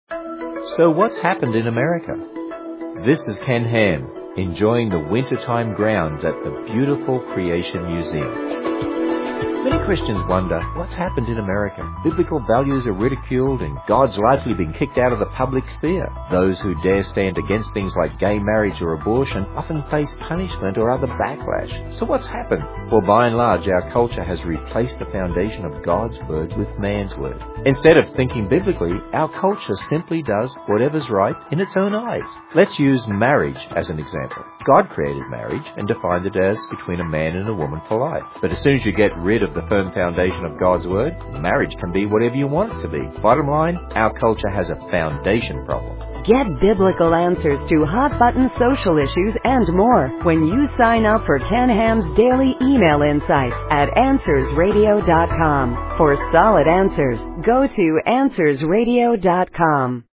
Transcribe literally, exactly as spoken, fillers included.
So what's happened in America? This is Ken Ham, enjoying the wintertime grounds at the beautiful Creation Museum. Many Christians wonder, what's happened in America? Biblical values are ridiculed and God's largely been kicked out of the public sphere. Those who dare stand against things like gay marriage or abortion often face punishment or other backlash. So what's happened? Well, by and large, our culture has replaced the foundation of God's Word with man's Word. Instead of thinking biblically, our culture simply does whatever's right in its own eyes. Let's use marriage as an example. God created marriage and defined it as between a man and a woman for life. But as soon as you get rid of the firm foundation of God's Word, marriage can be whatever you want it to be. Bottom line, our culture has a foundation problem. Get biblical answers to hot-button social issues and more when you sign up for Ken Ham's daily email insights at answers radio dot com. For solid answers, go to answers radio dot com.